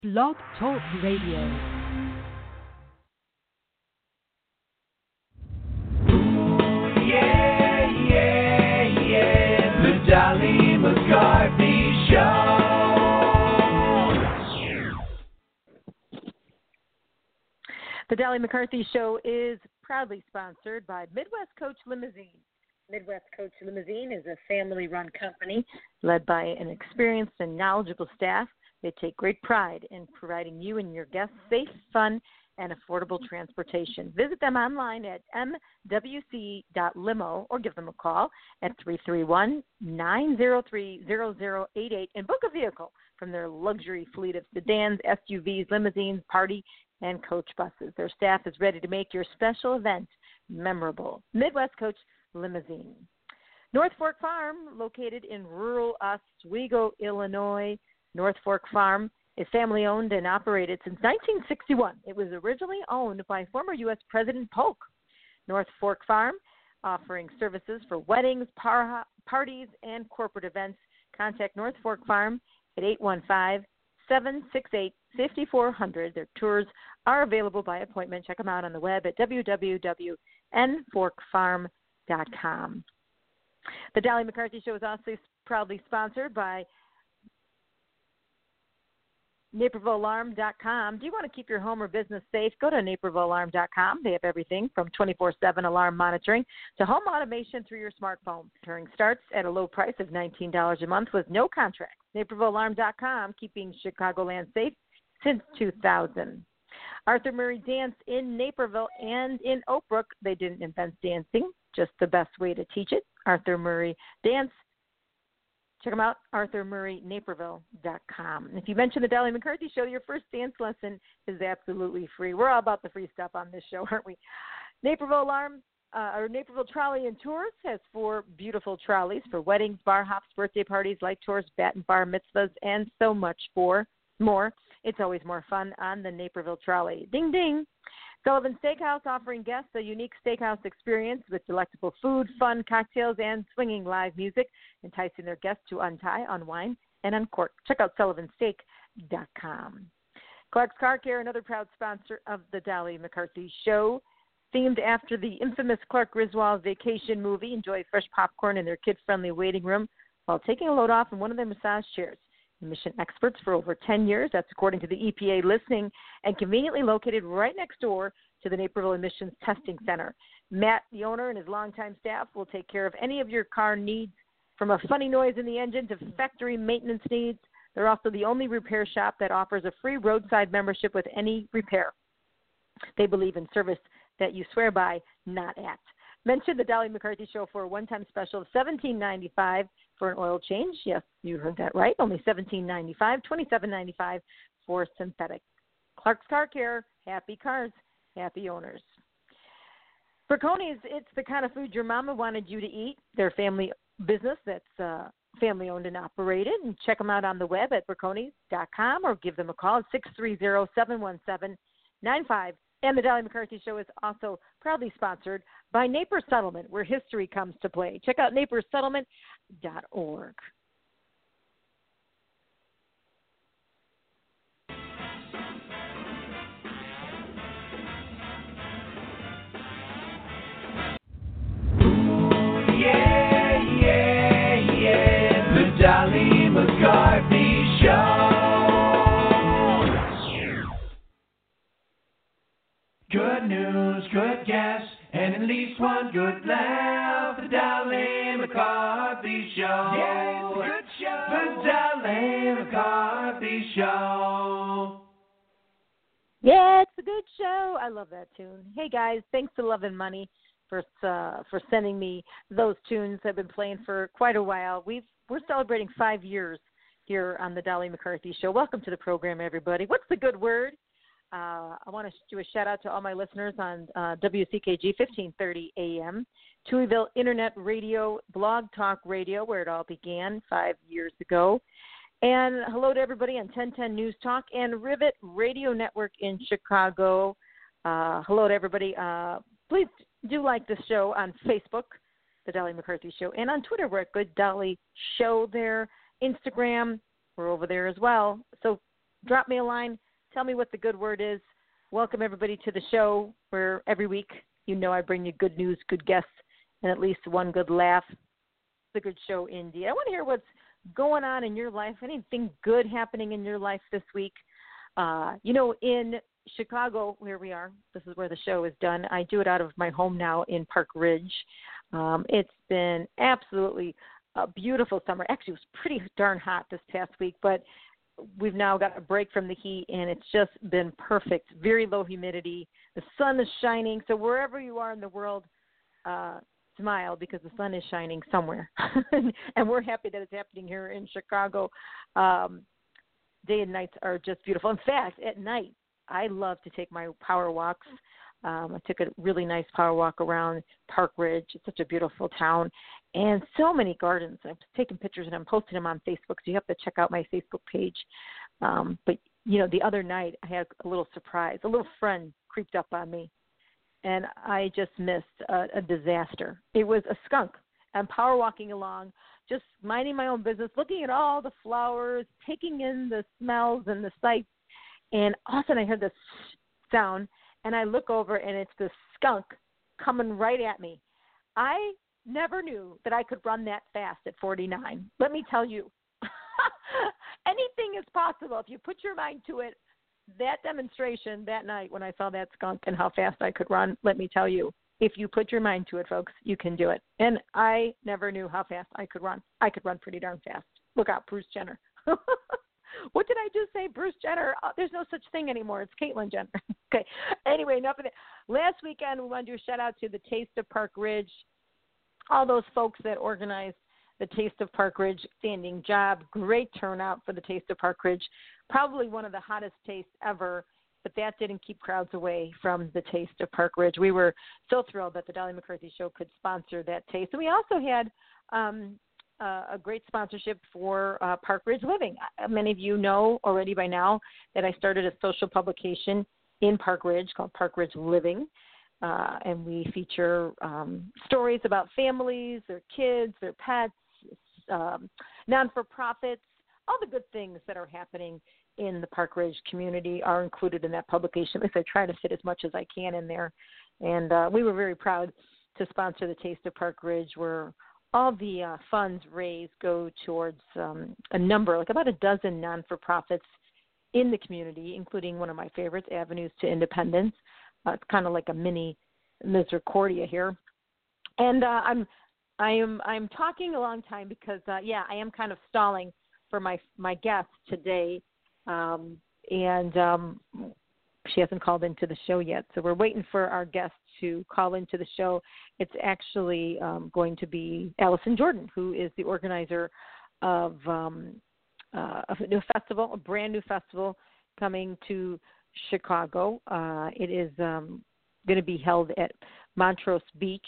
Blog Talk Radio. The Dolly McCarthy Show. The Dolly McCarthy Show is proudly sponsored by Midwest Coach Limousine. Midwest Coach Limousine is a family-run company led by an experienced and knowledgeable staff. They take great pride in providing you and your guests safe, fun, and affordable transportation. Visit them online at mwc.limo or give them a call at 331-903-0088 and book a vehicle from their luxury fleet of sedans, SUVs, limousines, party, and coach buses. Their staff is ready to make your special event memorable. Midwest Coach Limousine. North Fork Farm, located in rural Oswego, Illinois. North Fork Farm is family-owned and operated since 1961. It was originally owned by former U.S. President Polk. North Fork Farm, offering services for weddings, parties, and corporate events. Contact North Fork Farm at 815-768-5400. Their tours are available by appointment. Check them out on the web at www.nforkfarm.com. The Dolly McCarthy Show is also proudly sponsored by NapervilleAlarm.com. Do you want to keep your home or business safe? Go to NapervilleAlarm.com. They have everything from 24/7 alarm monitoring to home automation through your smartphone. Touring starts at a low price of $19 a month with no contract. NapervilleAlarm.com, keeping Chicagoland safe since 2000. Arthur Murray Dance in Naperville and in Oak Brook. They didn't invent dancing, just the best way to teach it. Arthur Murray Dance. Check them out, ArthurMurrayNaperville.com. And if you mention the Dolly McCarthy Show, your first dance lesson is absolutely free. We're all about the free stuff on this show, aren't we? Naperville Trolley and Tours has 4 beautiful trolleys for weddings, bar hops, birthday parties, light tours, bat and bar mitzvahs, and so much more. It's always more fun on the Naperville Trolley. Ding, ding. Sullivan Steakhouse offering guests a unique steakhouse experience with delectable food, fun cocktails, and swinging live music, enticing their guests to untie, unwind, and uncork. Check out sullivansteak.com. Clark's Car Care, another proud sponsor of the Dolly McCarthy Show. Themed after the infamous Clark Griswold vacation movie, enjoy fresh popcorn in their kid-friendly waiting room while taking a load off in one of their massage chairs. Emission experts for over 10 years. That's according to the EPA listening, and conveniently located right next door to the Naperville Emissions Testing Center. Matt, the owner, and his longtime staff will take care of any of your car needs, from a funny noise in the engine to factory maintenance needs. They're also the only repair shop that offers a free roadside membership with any repair. They believe in service that you swear by, not at. Mention the Dolly McCarthy Show for a one-time special of $17.95 for an oil change. Yes, you heard that right. Only $17.95, $27.95 for synthetic. Clark's Car Care, happy cars, happy owners. Braconi's, it's the kind of food your mama wanted you to eat. They're family business that's family-owned and operated. And check them out on the web at braconis.com or give them a call at 630-717-95. And the Dolly McCarthy Show is also proudly sponsored by Naper Settlement, where history comes to play. Check out napersettlement.org. The Dolly McCarthy Show. Good news, good guess, and at least one good laugh. The Dolly McCarthy Show. Yeah, it's a good show. The Dolly McCarthy Show. Yeah, it's a good show. I love that tune. Hey, guys, thanks to Love and Money for sending me those tunes. I've been playing for quite a while. We're celebrating 5 years here on the Dolly McCarthy Show. Welcome to the program, everybody. What's the good word? I want to do a shout-out to all my listeners on WCKG 1530 AM, Tuieville Internet Radio, Blog Talk Radio, where it all began 5 years ago. And hello to everybody on 1010 News Talk and Rivet Radio Network in Chicago. Hello to everybody. Please do like the show on Facebook, The Dolly McCarthy Show, and on Twitter, we're at Good Dolly Show there. Instagram, we're over there as well. So drop me a line. Tell me what the good word is. Welcome everybody to the show where every week I bring you good news, good guests, and at least one good laugh. It's a good show indeed. I want to hear what's going on in your life. Anything good happening in your life this week? In Chicago, where we are, this is where the show is done. I do it out of my home now in Park Ridge. It's been absolutely a beautiful summer. Actually, it was pretty darn hot this past week, but we've now got a break from the heat, and it's just been perfect. Very low humidity. The sun is shining. So wherever you are in the world, smile because the sun is shining somewhere. And we're happy that it's happening here in Chicago. Day and nights are just beautiful. In fact, at night, I love to take my power walks. I took a really nice power walk around Park Ridge. It's such a beautiful town. And so many gardens. I've taken pictures and I'm posting them on Facebook, so you have to check out my Facebook page. But the other night I had a little surprise. A little friend creeped up on me, and I just missed a disaster. It was a skunk. I'm power walking along, just minding my own business, looking at all the flowers, taking in the smells and the sights, and all of a sudden I heard this sound, and I look over, and it's this skunk coming right at me. I never knew that I could run that fast at 49. Let me tell you, anything is possible if you put your mind to it. That demonstration that night when I saw that skunk and how fast I could run, let me tell you, if you put your mind to it, folks, you can do it. And I never knew how fast I could run. I could run pretty darn fast. Look out, Bruce Jenner. What did I just say? Bruce Jenner? Oh, there's no such thing anymore. It's Caitlyn Jenner. Okay. Anyway, enough of that. Last weekend, we want to do a shout-out to the Taste of Park Ridge. All those folks that organized the Taste of Park Ridge, standing job. Great turnout for the Taste of Park Ridge. Probably one of the hottest tastes ever, but that didn't keep crowds away from the Taste of Park Ridge. We were so thrilled that the Dolly McCarthy Show could sponsor that taste. And we also had a great sponsorship for Park Ridge Living. Many of you know already by now that I started a social publication in Park Ridge called Park Ridge Living. And we feature stories about families, their kids, their pets, non-for-profits. All the good things that are happening in the Park Ridge community are included in that publication. At least I try to fit as much as I can in there. And we were very proud to sponsor the Taste of Park Ridge, where all the funds raised go towards a number, like about a dozen non-for-profits in the community, including one of my favorites, Avenues to Independence. It's kind of like a mini Misericordia here. And I'm talking a long time because, I am kind of stalling for my guest today. And she hasn't called into the show yet. So we're waiting for our guest to call into the show. It's actually going to be Allison Jordan, who is the organizer of a new festival, a brand new festival coming to Chicago. It is going to be held at Montrose Beach.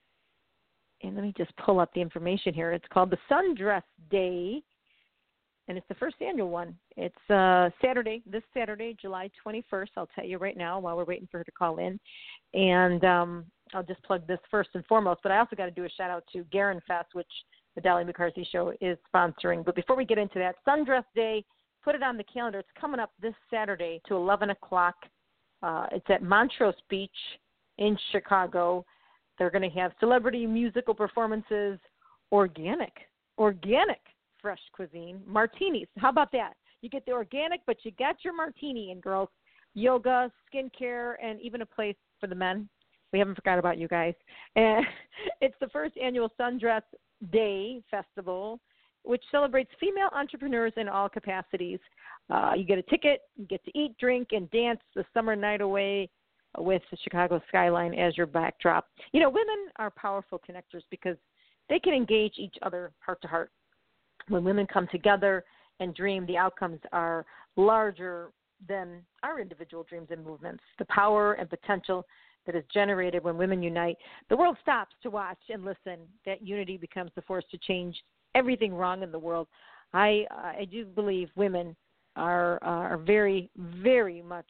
And let me just pull up the information here. It's called the Sundress Day, and it's the first annual one. It's this Saturday, July 21st. I'll tell you right now while we're waiting for her to call in. And I'll just plug this first and foremost, but I also got to do a shout-out to Garin Fest, which the Dolly McCarthy Show is sponsoring. But before we get into that, Sundress Day, put it on the calendar. It's coming up this Saturday to 11 o'clock. It's at Montrose Beach in Chicago. They're going to have celebrity musical performances, organic fresh cuisine, martinis. How about that? You get the organic, but you got your martini. And girls, yoga, skincare, and even a place for the men. We haven't forgot about you guys. And it's the first annual Sundress Day Festival, which celebrates female entrepreneurs in all capacities. You get a ticket, you get to eat, drink, and dance the summer night away with the Chicago skyline as your backdrop. You know, women are powerful connectors because they can engage each other heart to heart. When women come together and dream, the outcomes are larger than our individual dreams and movements. The power and potential that is generated when women unite, the world stops to watch and listen. That unity becomes the force to change everything wrong in the world. I do believe women are very, very much,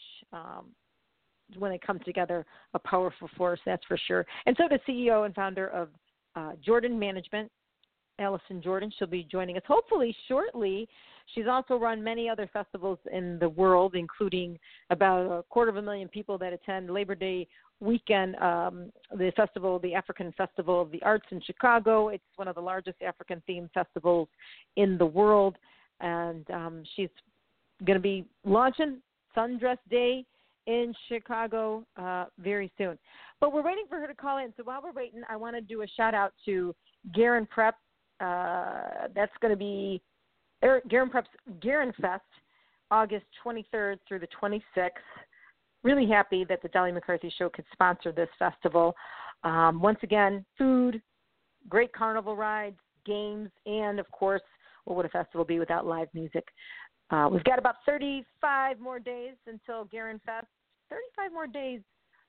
when they come together, a powerful force, that's for sure. And so the CEO and founder of Jordan Management, Allison Jordan, she'll be joining us hopefully shortly She's also run many other festivals in the world, including about 250,000 people that attend Labor Day weekend, the festival, the African Festival of the Arts in Chicago. It's one of the largest African-themed festivals in the world, and she's going to be launching Sundress Day in Chicago very soon. But we're waiting for her to call in, so while we're waiting, I want to do a shout-out to Garen Prep. That's going to be Garen Prep's Garen Fest, August 23rd through the 26th. Really happy that the Dolly McCarthy Show could sponsor this festival. Once again, food, great carnival rides, games, and, of course, what would a festival be without live music? We've got about 35 more days until Garen Fest. 35 more days,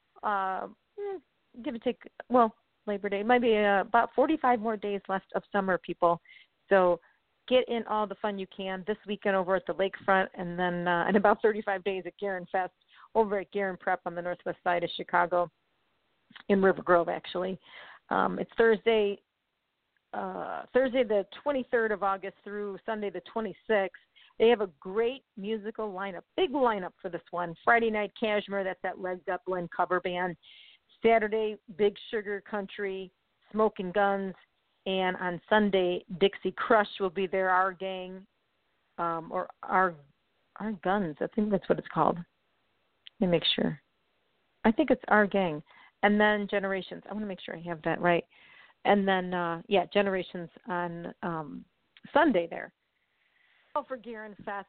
give or take, well, Labor Day. Maybe about 45 more days left of summer, people. So get in all the fun you can this weekend over at the lakefront, and then in about 35 days at Garen Fest over at Garen Prep on the northwest side of Chicago in River Grove, actually. It's Thursday the 23rd of August through Sunday the 26th. They have a great musical lineup, big lineup for this one. Friday Night Cashmere, that's that Led Zeppelin cover band. Saturday, Big Sugar Country, Smoking Guns, and on Sunday, Dixie Crush will be there. Our Gang, or Our Guns. I think that's what it's called. Let me make sure. I think it's Our Gang. And then Generations. I want to make sure I have that right. And then, Generations on Sunday there. For Garen Fest.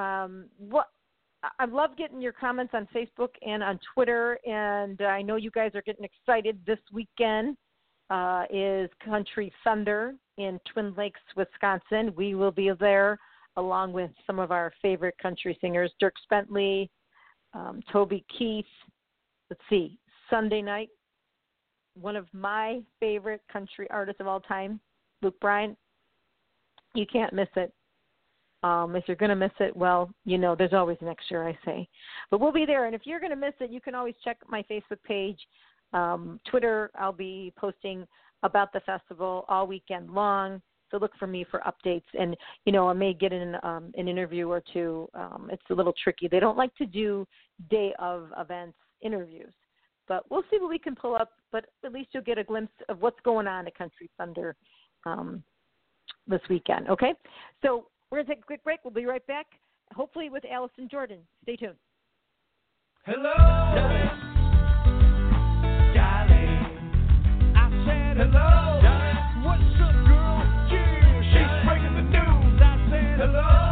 I love getting your comments on Facebook and on Twitter, and I know you guys are getting excited. This weekend is Country Thunder in Twin Lakes, Wisconsin. We will be there along with some of our favorite country singers, Dierks Bentley, Toby Keith. Let's see, Sunday night, one of my favorite country artists of all time, Luke Bryan. You can't miss it. If you're going to miss it, well, there's always next year, I say. But we'll be there. And if you're going to miss it, you can always check my Facebook page. Twitter, I'll be posting about the festival all weekend long. So look for me for updates. And, I may get in an interview or two. It's a little tricky. They don't like to do day of events interviews. But we'll see what we can pull up. But at least you'll get a glimpse of what's going on at Country Thunder this weekend. Okay? So we're going to take a quick break. We'll be right back, hopefully with Allison Jordan. Stay tuned. Hello, darling. I said hello. Darling. What's up, girl? Yeah, she's breaking the news. I said hello.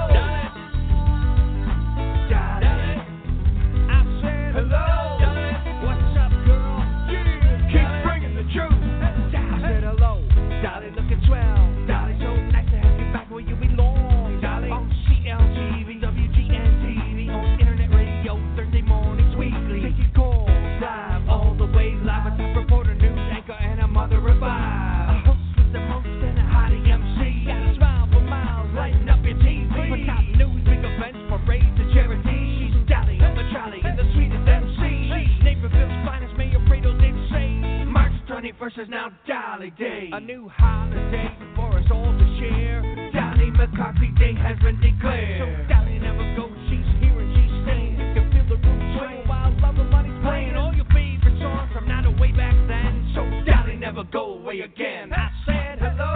Darling. I said hello. Darling. What's up, girl? Yeah, keep bringing the truth. I said hello. Darling, looking swell. Darling, so nice to have you back where you belong. On CLTV, WGN-TV, on internet radio, Thursday mornings weekly. Taking calls live, all the way live. A top reporter, news anchor, and a mother of five. A host with the most and a hottie MC. Got a smile for miles, lighting up your TV. For top news, big events, parades, and charity. She's Dolly on the trolley, and the sweetest MC. She's Naperville's finest, Mayor Prado's insane. March 21st is now Dolly Day. A new holiday for us all to share. Dolly McCarthy Day has been declared. So Dolly never goes, she's here and she's staying. You can feel the room sway while love and money's playing. All your favorite songs from now to way back then. So Dolly never go away again. I said hello.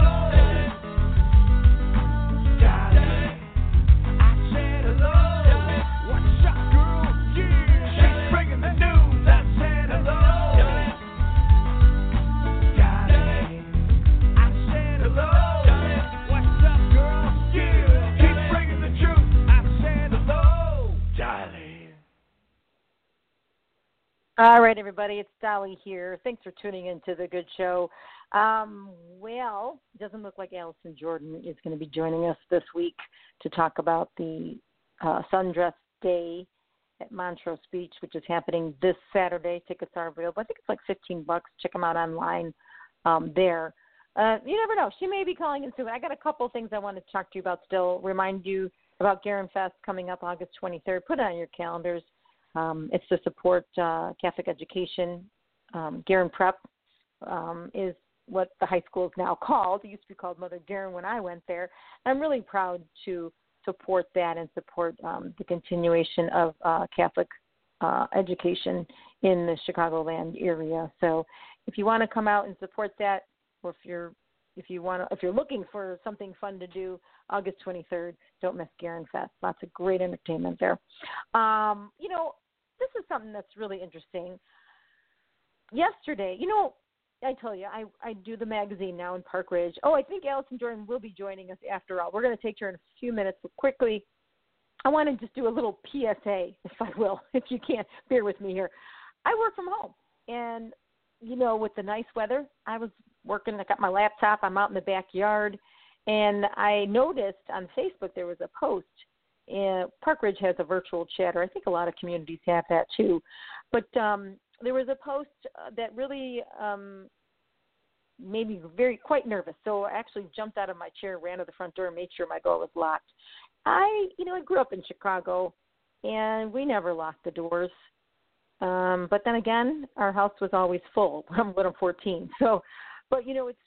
Dolly. I said hello. What's up, girl? Yeah. She's bringing the news. I said hello. Dolly. I said hello. All right, everybody, it's Dolly here. Thanks for tuning in to The Good Show. Well, it doesn't look like Allison Jordan is going to be joining us this week to talk about the Sundress Day at Montrose Beach, which is happening this Saturday. Tickets are available. I think it's like $15. Check them out online there. You never know. She may be calling in soon. I got a couple things I want to talk to you about still. Remind you about Garen Fest coming up August 23rd. Put it on your calendars. It's to support Catholic education. Garen Prep is what the high school is now called. It used to be called Mother Garen when I went there. I'm really proud to support that and support the continuation of Catholic education in the Chicagoland area. So if you want to come out and support that, or if you're looking for something fun to do, August 23rd, don't miss Garen Fest. Lots of great entertainment there. This is something that's really interesting. Yesterday, I tell you, I do the magazine now in Park Ridge. Oh, I think Allison Jordan will be joining us after all. We're going to take her in a few minutes, but quickly, I want to just do a little PSA, if I will, if you can't bear with me here. I work from home, and, with the nice weather, I was working. I got my laptop. I'm out in the backyard, and I noticed on Facebook there was a post. Park Ridge has a virtual chatter. I think a lot of communities have that too. But there was a post that really made me quite nervous. So I actually jumped out of my chair, ran to the front door, and made sure my door was locked. I grew up in Chicago, and we never locked the doors. But then again, our house was always full when I'm 14. So, but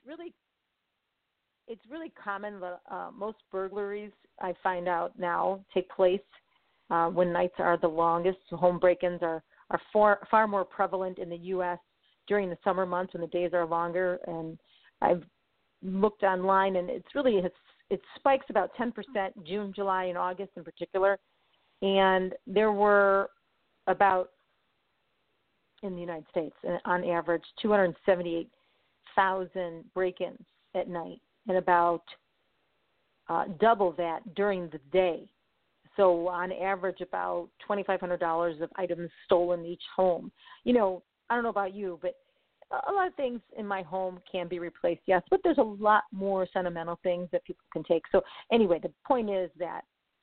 it's really common that most burglaries, I find out now, take place when nights are the longest. So home break-ins are far more prevalent in the U.S. during the summer months when the days are longer. And I've looked online, and it spikes about 10% June, July, and August in particular. And there were about, in the United States, on average, 278,000 break-ins at night, and about double that during the day. So on average, about $2,500 of items stolen each home. I don't know about you, but a lot of things in my home can be replaced, yes, but there's a lot more sentimental things that people can take. So anyway, the point is that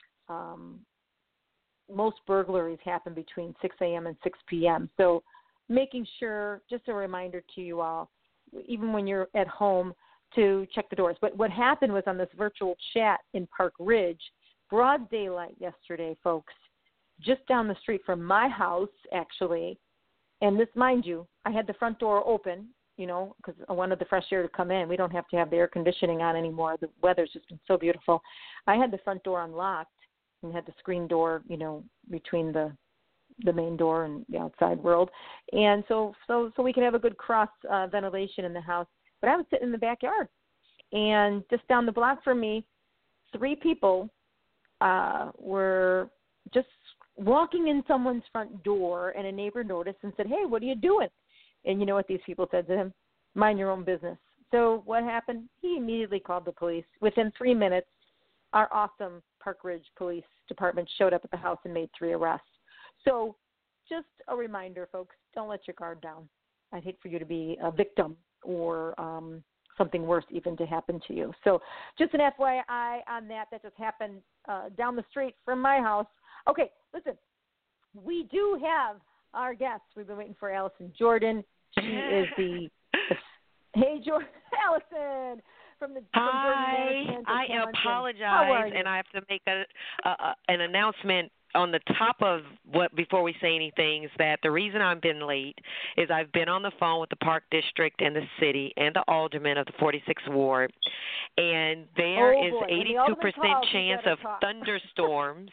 most burglaries happen between 6 a.m. and 6 p.m. So making sure, just a reminder to you all, even when you're at home, to check the doors. But what happened was on this virtual chat in Park Ridge, broad daylight yesterday, folks, just down the street from my house, actually, and this, mind you, I had the front door open, because I wanted the fresh air to come in. We don't have to have the air conditioning on anymore. The weather's just been so beautiful. I had the front door unlocked and had the screen door, between the main door and the outside world. And so we can have a good cross ventilation in the house. But I was sitting in the backyard, and just down the block from me, 3 people were just walking in someone's front door, and a neighbor noticed and said, "Hey, what are you doing?" And you know what these people said to him? "Mind your own business." So what happened? He immediately called the police. Within 3 minutes, our awesome Park Ridge Police Department showed up at the house and made 3 arrests. So just a reminder, folks, don't let your guard down. I'd hate for you to be a victim or something worse even to happen to you. So just an FYI on that just happened down the street from my house. Okay, listen, we do have our guests. We've been waiting for Allison Jordan. She is Hey, Allison from Hi, I apologize, and I have to make an announcement on the top of before we say anything, is that the reason I've been late is I've been on the phone with the Park District and the city and the alderman of the 46th Ward, and there is 82% chance of thunderstorms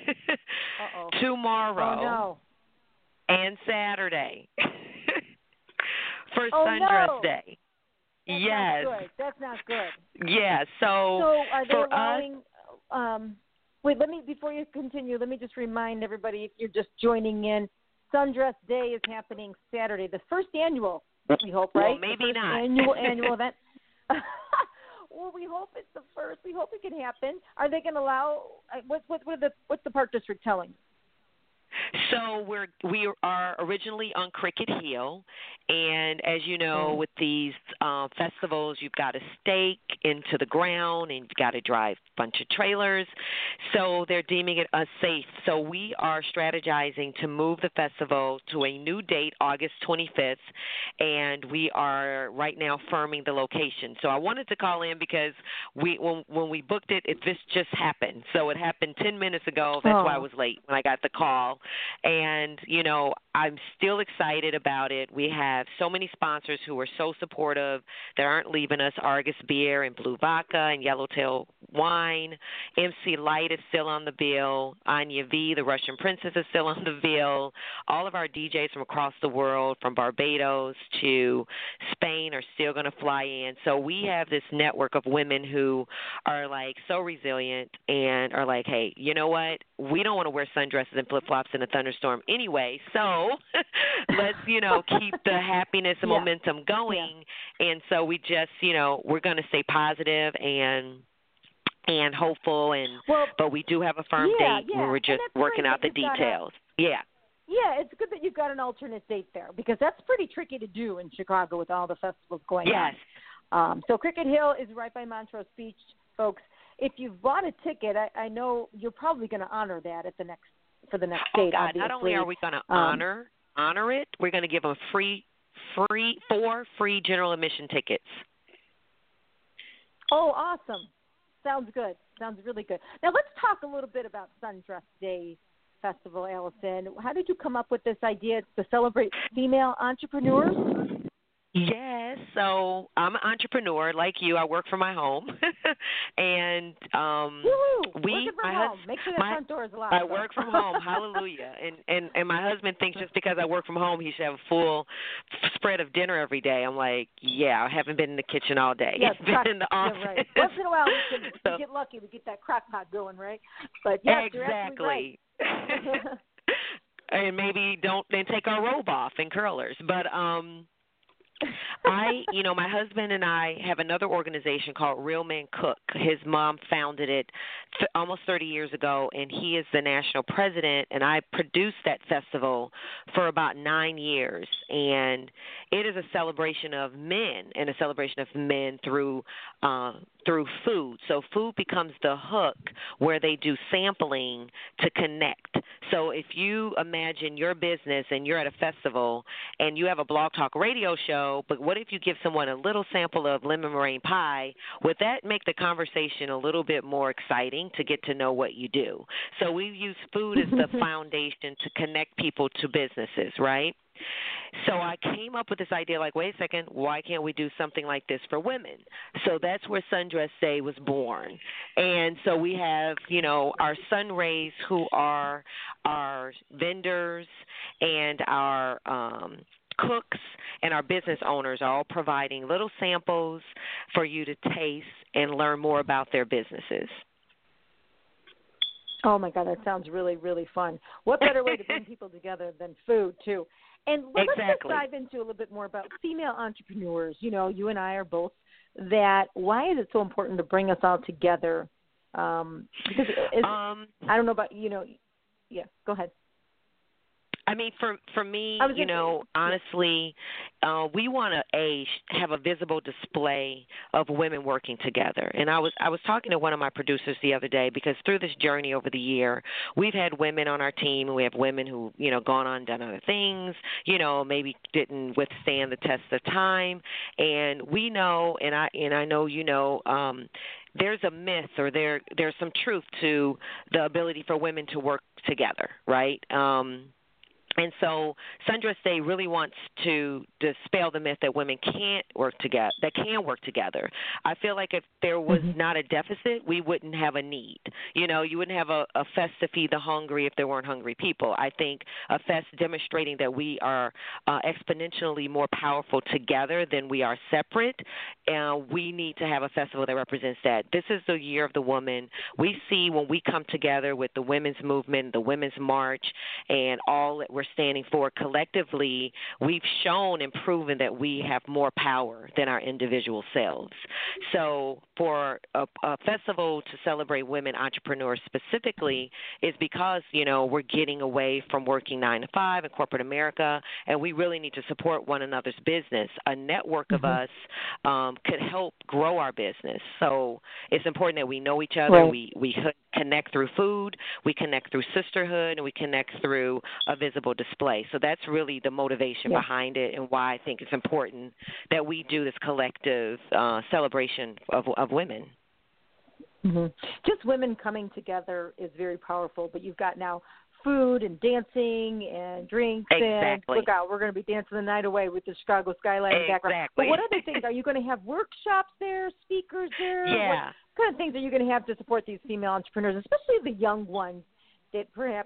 tomorrow and Saturday for Sundress Day. That's not good. Yeah, so are they allowing wait, before you continue, let me just remind everybody, if you're just joining in, Sundress Day is happening Saturday, the first annual, we hope, right? Well, maybe not. Annual event. Well, we hope it's the first. We hope it can happen. Are they going to allow, what's the Park District telling? So we are originally on Cricket Hill, and as you know, with these festivals, you've got to stake into the ground, and you've got to drive a bunch of trailers. So they're deeming it unsafe. So we are strategizing to move the festival to a new date, August 25th, and we are right now firming the location. So I wanted to call in because when we booked it, this just happened. So it happened 10 minutes ago. That's why I was late when I got the call. And, I'm still excited about it. We have so many sponsors who are so supportive that aren't leaving us. Argus Beer and Blue Vodka and Yellowtail Wine. MC Light is still on the bill. Anya V, the Russian Princess, is still on the bill. All of our DJs from across the world, from Barbados to Spain, are still going to fly in. So we have this network of women who are like so resilient and are like, hey, you know what? We don't want to wear sundresses and flip-flops in a thunderstorm anyway. So let's, keep the happiness and momentum going. Yeah. And so we just, we're going to stay positive and hopeful, but we do have a firm date. Yeah. We're just working out the details. Yeah, it's good that you've got an alternate date there, because that's pretty tricky to do in Chicago with all the festivals going on. So Cricket Hill is right by Montrose Beach, folks. If you've bought a ticket, I know you're probably going to honor that for the next date. God, obviously. Not only are we going to honor it, we're going to give them four free general admission tickets. Oh, awesome. Sounds good. Sounds really good. Now let's talk a little bit about Sundress Day Festival, Allison. How did you come up with this idea to celebrate female entrepreneurs? Yes, so I'm an entrepreneur like you. I work from my home, and working from home. Make sure the front door is locked. I work from home. Hallelujah! And my husband thinks just because I work from home, he should have a full spread of dinner every day. I'm like, I haven't been in the kitchen all day. Yes, it's been in the office. Yeah, right. Once in a while, we get lucky. We get that crock pot going, right? But yes, exactly. You're absolutely right. And maybe don't then take our robe off and curlers, but my husband and I have another organization called Real Men Cook. His mom founded it almost 30 years ago, and he is the national president, and I produced that festival for about 9 years. And it is a celebration of men, and a celebration of men through food. So food becomes the hook where they do sampling to connect. So if you imagine your business and you're at a festival and you have a Blog Talk Radio show, but what if you give someone a little sample of lemon meringue pie? Would that make the conversation a little bit more exciting to get to know what you do? So we use food as the foundation to connect people to businesses, right? So I came up with this idea like, wait a second, why can't we do something like this for women? So that's where Sundress Day was born. And so we have, our Sunrays, who are our vendors, and our cooks and our business owners are all providing little samples for you to taste and learn more about their businesses. Oh, my God, that sounds really, really fun. What better way to bring people together than food, too? And let's just dive into a little bit more about female entrepreneurs. You and I are both that. Why is it so important to bring us all together? Because I don't know about, yeah, go ahead. I mean, for me, honestly, we want to have a visible display of women working together. And I was talking to one of my producers the other day, because through this journey over the year, we've had women on our team, and we have women who gone on and done other things, maybe didn't withstand the test of time. And we know, and I know there's a myth, or there's some truth to the ability for women to work together, right? And so Sundress Day really wants to dispel the myth that women can't work together, that can work together. I feel like if there was not a deficit, we wouldn't have a need. You wouldn't have a fest to feed the hungry if there weren't hungry people. I think a fest demonstrating that we are exponentially more powerful together than we are separate. We need to have a festival that represents that. This is the year of the woman. We see when we come together with the women's movement, the women's march, and all that we're standing for collectively, we've shown and proven that we have more power than our individual selves. So for a festival to celebrate women entrepreneurs specifically is because, we're getting away from working 9 to 5 in corporate America, and we really need to support one another's business. A network of us could help grow our business. So it's important that we know each other. Right. We connect through food, we connect through sisterhood, and we connect through a visible display. So that's really the motivation behind it, and why I think it's important that we do this collective celebration of women. Just women coming together is very powerful, but you've got now food and dancing and drinks. Exactly. And look out, we're going to be dancing the night away with the Chicago skyline in the background. Exactly. But what other things? Are you going to have workshops there, speakers there? Yeah. What kind of things are you going to have to support these female entrepreneurs, especially the young ones that perhaps,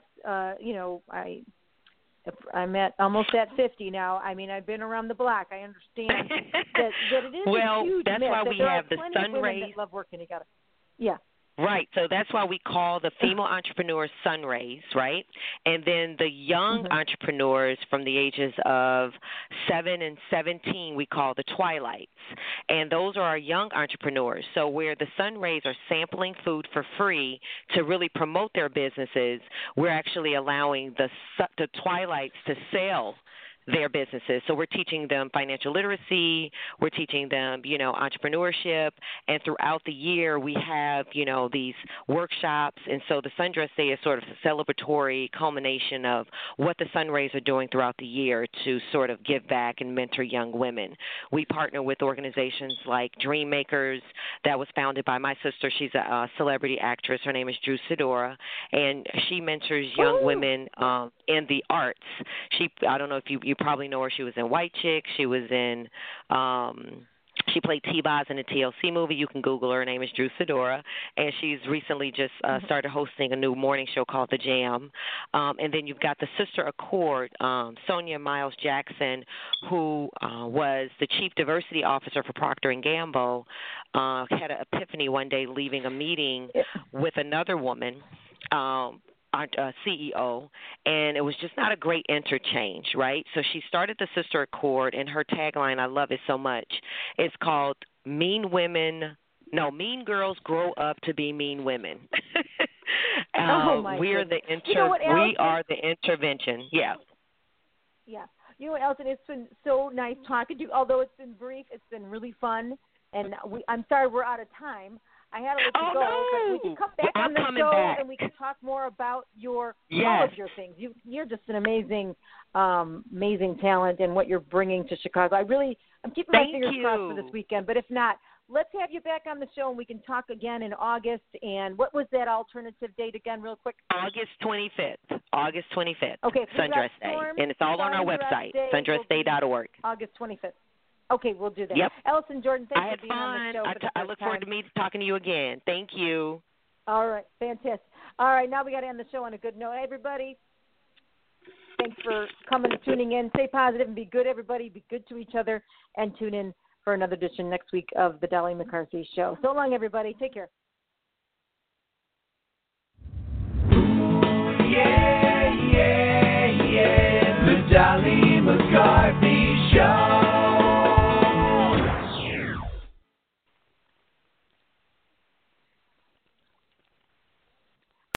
I'm almost at 50 now. I mean, I've been around the block. I understand that it is a huge that's myth why that we there have are the plenty of women Sunrays. that love working together. Yeah. Right. So that's why we call the female entrepreneurs Sunrays, right? And then the young entrepreneurs from the ages of 7 and 17, we call the Twilights. And those are our young entrepreneurs. So where the Sunrays are sampling food for free to really promote their businesses, we're actually allowing the Twilights to sell their businesses. So we're teaching them financial literacy, we're teaching them, entrepreneurship, and throughout the year we have, these workshops. And so the Sundress Day is sort of a celebratory culmination of what the Sunrays are doing throughout the year to sort of give back and mentor young women. We partner with organizations like Dream Makers that was founded by my sister. She's a celebrity actress. Her name is Drew Sidora, and she mentors young women in the arts. I don't know if you probably know her. She was in White Chicks. She was in she played T-Boz in a TLC movie. You can Google her. Her name is Drew Sidora, and she's recently just started hosting a new morning show called The Jam. And then you've got the Sister Accord, Sonia Miles Jackson, who was the Chief Diversity Officer for Procter & Gamble, had an epiphany one day leaving a meeting with another woman, CEO, and it was just not a great interchange, right? So she started the Sister Accord, and her tagline, I love it so much, it's called Mean Girls Grow Up to Be Mean Women. We are the we are the intervention. Yeah. Yeah. Allison, it's been so nice talking to you. Although it's been brief, it's been really fun, and I'm sorry we're out of time. I had to let you go, but we can come back on the show and we can talk more about all of your things. You're just an amazing talent and what you're bringing to Chicago. I'm keeping my fingers crossed for this weekend, but if not, let's have you back on the show and we can talk again in August. And what was that alternative date again, real quick? August 25th. August 25th. Okay. Sundress Day. And it's all on our website, sundressday.org. August 25th. Okay, we'll do that. Yep. Allison Jordan, thanks for being on the show. I look forward to talking to you again. Thank you. All right, fantastic. All right, now we got to end the show on a good note. Hey, everybody, thanks for coming and tuning in. Stay positive and be good, everybody. Be good to each other, and tune in for another edition next week of the Dolly McCarthy Show. So long, everybody. Take care.